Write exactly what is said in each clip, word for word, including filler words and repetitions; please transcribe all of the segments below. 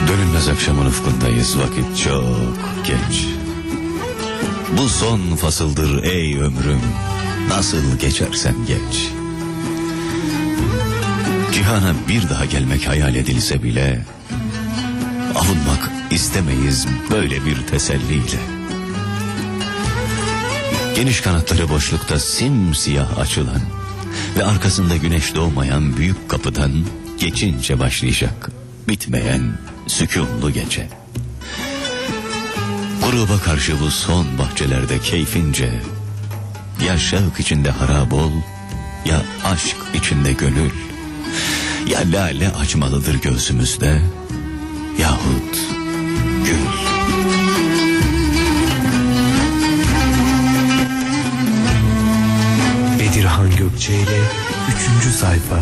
Dönülmez akşamın ufkundayız, vakit çok geç. Bu son fasıldır ey ömrüm, nasıl geçersen geç. Cihana bir daha gelmek hayal edilse bile avunmak istemeyiz böyle bir teselliyle. Geniş kanatları boşlukta simsiyah açılan ve arkasında güneş doğmayan büyük kapıdan geçince başlayacak bitmeyen sükûnlu gece. Gruba karşı bu son bahçelerde keyfince, ya şevk içinde harap ol, ya aşk içinde gönül, ya lale açmalıdır göğsümüzde, yahut gül. Bedirhan Gökçe ile üçüncü sayfa.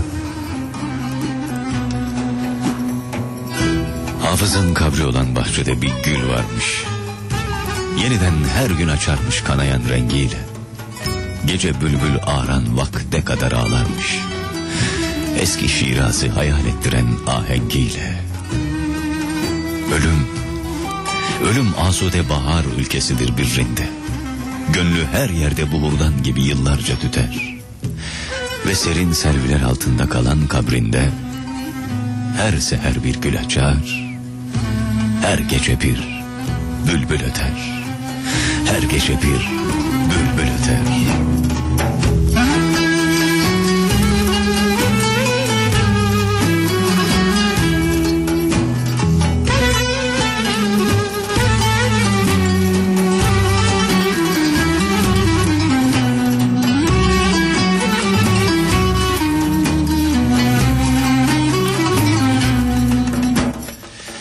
Hafız'ın kabri olan bahçede bir gül varmış. Yeniden her gün açarmış kanayan rengiyle. Gece bülbül ağaran vakte kadar ağlarmış. Eski Şiraz'ı hayal ettiren ahengiyle. Ölüm, ölüm asude bahar ülkesidir bir rinde. Gönlü her yerde buhurdan gibi yıllarca tüter. Ve serin selviler altında kalan kabrinde her seher bir gül açar, her gece bir bülbül öter. Her gece bir bülbül öter.